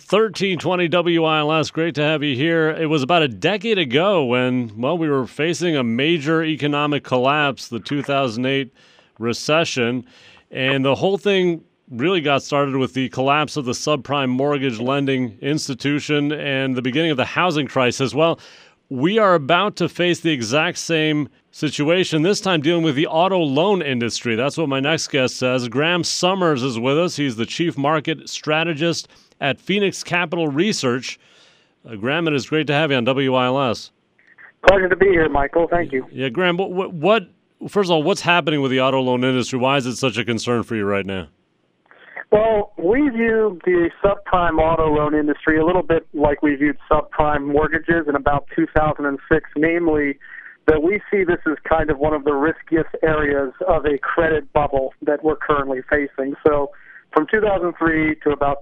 1320 WILS, great to have you here. It was about a decade ago when, well, we were facing a major economic collapse, the 2008 recession, and the whole thing really got started with the collapse of the subprime mortgage lending institution and the beginning of the housing crisis. Well, we are about to face the exact same situation, this time dealing with the auto loan industry. That's what my next guest says. Graham Summers is with us. He's the chief market strategist at Phoenix Capital Research. Graham, it is great to have you on WILS. Pleasure to be here, Michael. Thank you. Yeah, Graham, first of all, what's happening with the auto loan industry? Why is it such a concern for you right now? Well, we view the subprime auto loan industry a little bit like we viewed subprime mortgages in about 2006, namely that we see this as kind of one of the riskiest areas of a credit bubble that we're currently facing. So from 2003 to about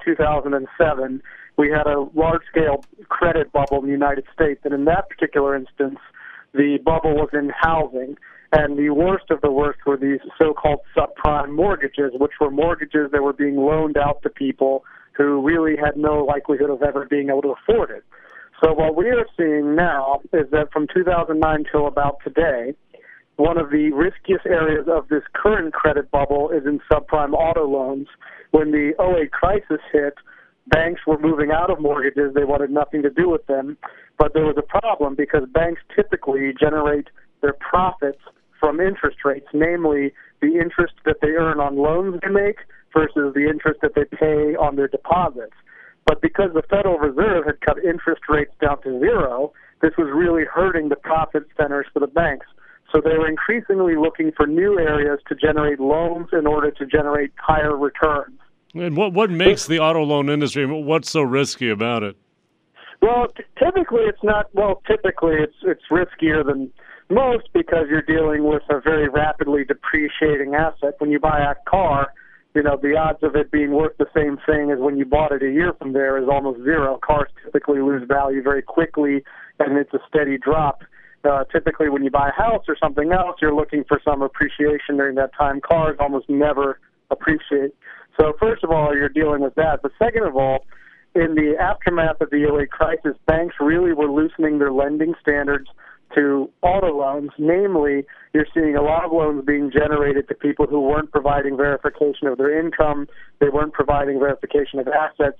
2007, we had a large-scale credit bubble in the United States, and in that particular instance, the bubble was in housing. And the worst of the worst were these so-called subprime mortgages, which were mortgages that were being loaned out to people who really had no likelihood of ever being able to afford it. So what we are seeing now is that from 2009 till about today, one of the riskiest areas of this current credit bubble is in subprime auto loans. When the '08 crisis hit, banks were moving out of mortgages. They wanted nothing to do with them. But there was a problem because banks typically generate their profits from interest rates, namely the interest that they earn on loans they make versus the interest that they pay on their deposits. But because the Federal Reserve had cut interest rates down to zero, this was really hurting the profit centers for the banks. So they were increasingly looking for new areas to generate loans in order to generate higher returns. And what makes the auto loan industry, what's so risky about it? Well, typically it's not, typically it's riskier than most because you're dealing with a very rapidly depreciating asset. When you buy a car, the odds of it being worth the same thing as when you bought it a year from there is almost zero. Cars typically lose value very quickly, and it's a steady drop. Typically, when you buy a house or something else, you're looking for some appreciation during that time. Cars almost never appreciate. So first of all, you're dealing with that. But second of all, in the aftermath of the '08 crisis, banks really were loosening their lending standards to auto loans. Namely, you're seeing a lot of loans being generated to people who weren't providing verification of their income. They weren't providing verification of assets.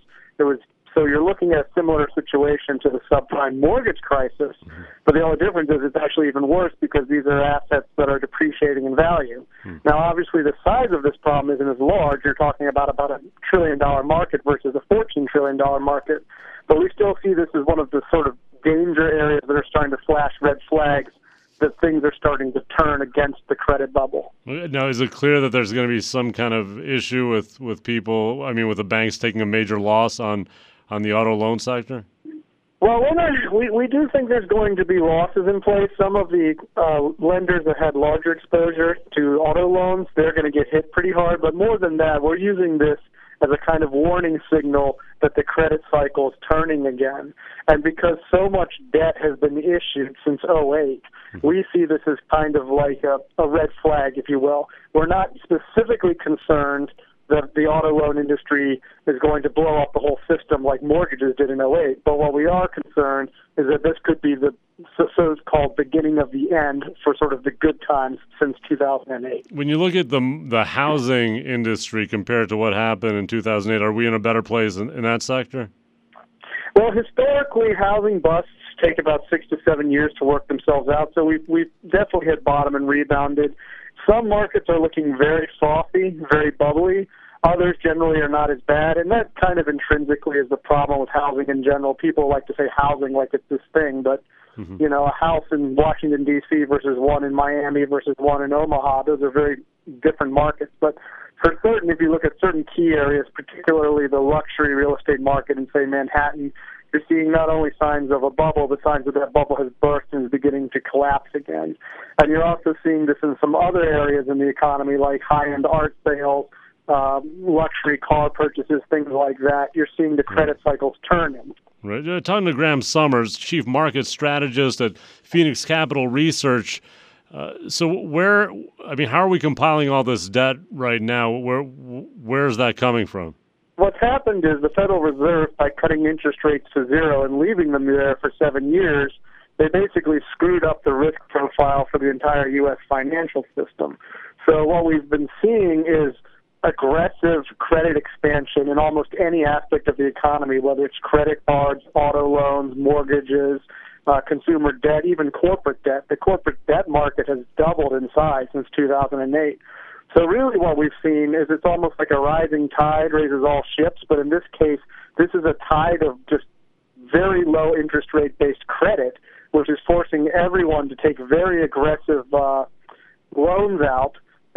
So you're looking at a similar situation to the subprime mortgage crisis, but the only difference is it's actually even worse because these are assets that are depreciating in value. Now, obviously, the size of this problem isn't as large. You're talking about a $1 trillion market versus a $14 trillion market, but we still see this as one of the sort of danger areas that are starting to flash red flags that things are starting to turn against the credit bubble. Now, is it clear that there's going to be some kind of issue with people, with the banks taking a major loss on the auto loan sector? Well, we do think there's going to be losses in place. Some of the lenders that had larger exposure to auto loans, they're going to get hit pretty hard. But more than that, we're using this as a kind of warning signal that the credit cycle is turning again. And because so much debt has been issued since '08, we see this as kind of like a red flag, if you will. We're not specifically concerned that the auto loan industry is going to blow up the whole system like mortgages did in '08. But what we are concerned is that this could be the so-called beginning of the end for sort of the good times since 2008. When you look at the housing industry compared to what happened in 2008, are we in a better place in that sector? Well, historically, housing busts take about 6 to 7 years to work themselves out. So we've definitely hit bottom and rebounded. Some markets are looking very frothy, very bubbly. Others generally are not as bad, and that kind of intrinsically is the problem with housing in general. People like to say housing like it's this thing, but a house in Washington, D.C. versus one in Miami versus one in Omaha, those are very different markets. But for certain, if you look at certain key areas, particularly the luxury real estate market in, say, Manhattan, you're seeing not only signs of a bubble, but signs that bubble has burst and is beginning to collapse again. And you're also seeing this in some other areas in the economy, like high-end art sales, luxury car purchases, things like that. You're seeing the credit cycles turning. Right. Talking to Graham Summers, Chief Market Strategist at Phoenix Capital Research. So how are we compiling all this debt right now? Where's that coming from? what's happened is the Federal Reserve, by cutting interest rates to zero and leaving them there for 7 years, they basically screwed up the risk profile for the entire U.S. financial system. So what we've been seeing is aggressive credit expansion in almost any aspect of the economy, whether it's credit cards, auto loans, mortgages, consumer debt, even corporate debt. The corporate debt market has doubled in size since 2008. So really what we've seen is it's almost like a rising tide raises all ships, but in this case, this is a tide of just very low interest rate based credit, which is forcing everyone to take very aggressive loans out,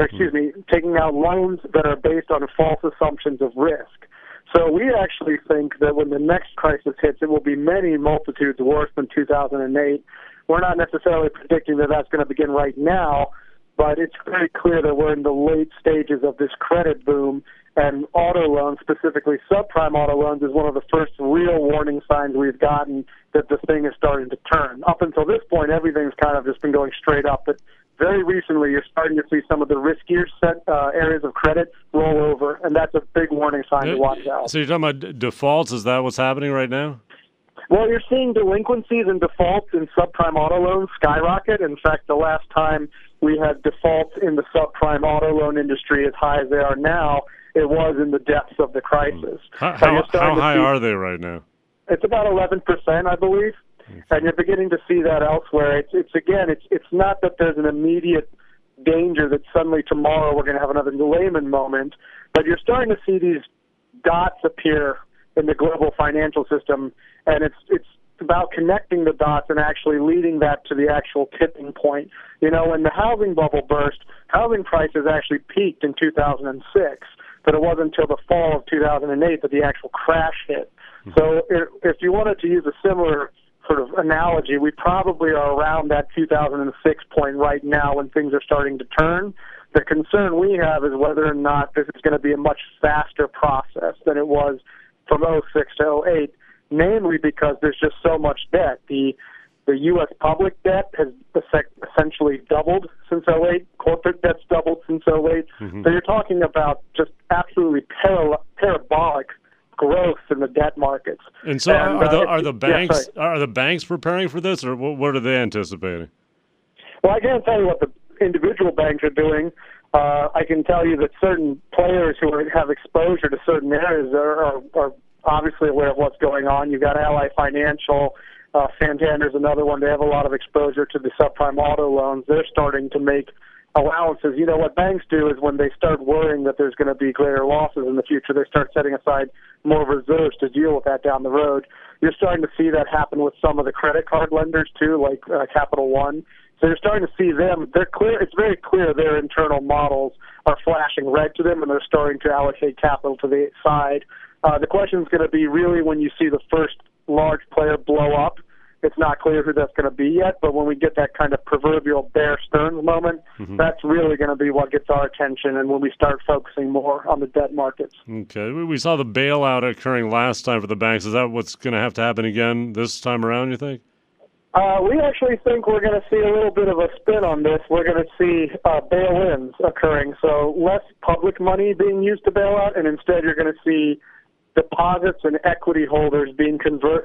taking out loans that are based on false assumptions of risk. So we actually think that when the next crisis hits, it will be many multitudes worse than 2008. We're not necessarily predicting that that's going to begin right now, but it's very clear that we're in the late stages of this credit boom, and auto loans, specifically subprime auto loans, is one of the first real warning signs we've gotten that the thing is starting to turn. Up until this point, everything's kind of just been going straight up, but very recently you're starting to see some of the riskier areas of credit roll over, and that's a big warning sign to watch out. So you're talking about defaults? Is that what's happening right now? Well, you're seeing delinquencies and defaults in subprime auto loans skyrocket. In fact, the last time we had defaults in the subprime auto loan industry as high as they are now, it was in the depths of the crisis. How high are they right now? It's about 11%, I believe. And you're beginning to see that elsewhere. It's not that there's an immediate danger that suddenly tomorrow we're going to have another Lehman moment, but you're starting to see these dots appear in the global financial system, and it's about connecting the dots and actually leading that to the actual tipping point. You know, when the housing bubble burst, housing prices actually peaked in 2006, but it wasn't until the fall of 2008 that the actual crash hit. So if you wanted to use a similar sort of analogy, we probably are around that 2006 point right now when things are starting to turn. The concern we have is whether or not this is going to be a much faster process than it was from 06 to 08, namely because there's just so much debt. The U.S. public debt has essentially doubled since 08. Corporate debt's doubled since 08. Mm-hmm. So you're talking about just absolutely parabolic growth in the debt markets. And so are the banks preparing for this, or what are they anticipating? Well, I can't tell you what the individual banks are doing. I can tell you that certain players who have exposure to certain areas are obviously aware of what's going on. You've got Ally Financial, Santander's another one. They have a lot of exposure to the subprime auto loans. They're starting to make allowances. You know, what banks do is when they start worrying that there's going to be greater losses in the future, they start setting aside more reserves to deal with that down the road. You're starting to see that happen with some of the credit card lenders too, like Capital One. So you're starting to see them. They're clear. It's very clear their internal models are flashing red to them, and they're starting to allocate capital to the side. The question is going to be really when you see the first large player blow up. It's not clear who that's going to be yet, but when we get that kind of proverbial Bear Stearns moment, that's really going to be what gets our attention and when we start focusing more on the debt markets. Okay. We saw the bailout occurring last time for the banks. Is that what's going to have to happen again this time around, you think? We actually think we're going to see a little bit of a spin on this. We're going to see bail-ins occurring, so less public money being used to bail out, and instead you're going to see deposits and equity holders being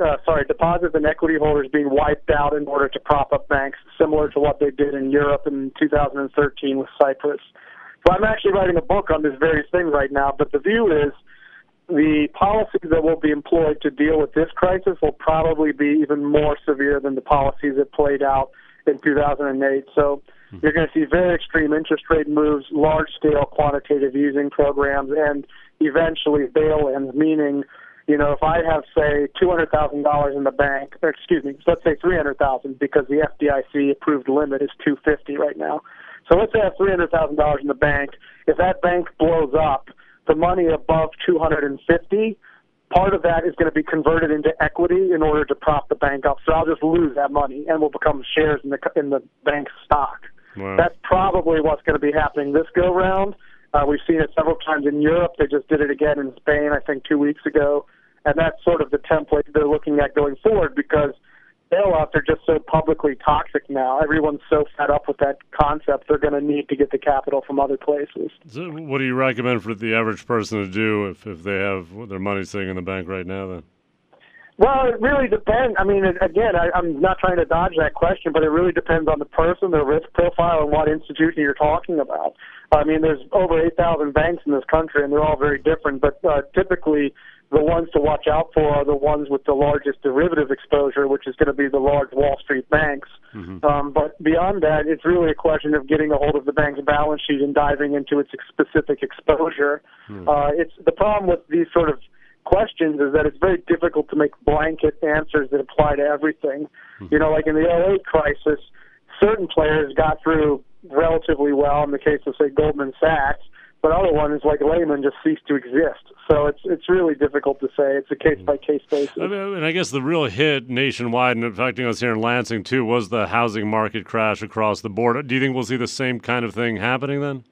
wiped out in order to prop up banks, similar to what they did in Europe in 2013 with Cyprus. So I'm actually writing a book on this very thing right now, but the view is the policies that will be employed to deal with this crisis will probably be even more severe than the policies that played out in 2008. So you're going to see very extreme interest rate moves, large-scale quantitative easing programs, and eventually bail-ins, meaning, you know, if I have, say, $200,000 in the bank, or excuse me, let's say $300,000 because the FDIC-approved limit is $250 right now. So let's say I have $300,000 in the bank. If that bank blows up, the money above $250,000, part of that is going to be converted into equity in order to prop the bank up. So I'll just lose that money and will become shares in the bank's stock. Wow. That's probably what's going to be happening this go-round. We've seen it several times in Europe. They just did it again in Spain, I think, 2 weeks ago. And that's sort of the template they're looking at going forward because bailouts are just so publicly toxic now. Everyone's so fed up with that concept, they're going to need to get the capital from other places. So what do you recommend for the average person to do if they have their money sitting in the bank right now then? Well, it really depends. I mean, again, I'm not trying to dodge that question, but it really depends on the person, their risk profile, and what institution you're talking about. I mean, there's over 8,000 banks in this country, and they're all very different, but typically the ones to watch out for are the ones with the largest derivative exposure, which is going to be the large Wall Street banks. But beyond that, it's really a question of getting a hold of the bank's balance sheet and diving into its specific exposure. It's the problem with these sort of questions is that it's very difficult to make blanket answers that apply to everything. You know, like in the '08 crisis, certain players got through relatively well in the case of, say, Goldman Sachs, but other ones, like Lehman, just ceased to exist. So it's really difficult to say. It's a case-by-case basis. I guess the real hit nationwide and affecting us here in Lansing, too, was the housing market crash across the board. Do you think we'll see the same kind of thing happening then?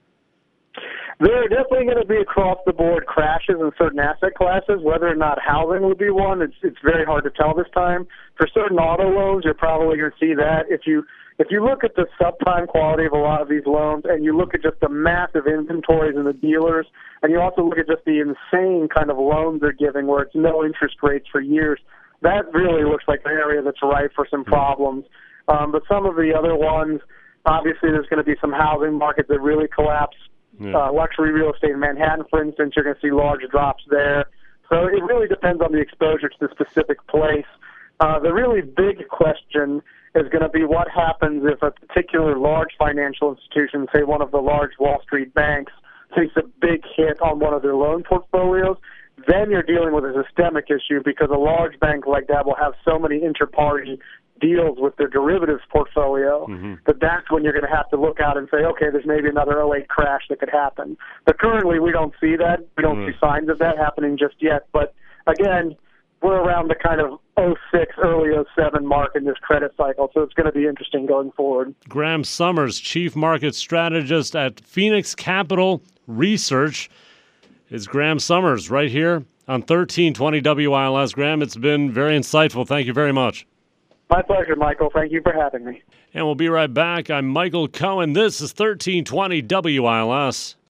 There are definitely going to be across-the-board crashes in certain asset classes. Whether or not housing would be one, it's very hard to tell this time. For certain auto loans, you're probably going to see that. If you look at the subprime quality of a lot of these loans, and you look at just the massive inventories in the dealers, and you also look at just the insane kind of loans they're giving where it's no interest rates for years, that really looks like an area that's ripe for some problems. But some of the other ones, obviously there's going to be some housing markets that really collapse. Luxury real estate in Manhattan, for instance, you're going to see large drops there. So it really depends on the exposure to the specific place. The really big question is going to be what happens if a particular large financial institution, say one of the large Wall Street banks, takes a big hit on one of their loan portfolios. Then you're dealing with a systemic issue because a large bank like that will have so many inter-party deals with their derivatives portfolio that's when you're going to have to look out and say, okay, there's maybe another '08 crash that could happen. But currently we don't see that. We don't see signs of that happening just yet. But again, we're around the kind of '06, early '07 mark in this credit cycle, so it's going to be interesting going forward. Graham Summers, Chief Market Strategist at Phoenix Capital Research, is Graham Summers right here on 1320 WILS. Graham, it's been very insightful. Thank you very much. My pleasure, Michael. Thank you for having me. And we'll be right back. I'm Michael Cohen. This is 1320 WILS.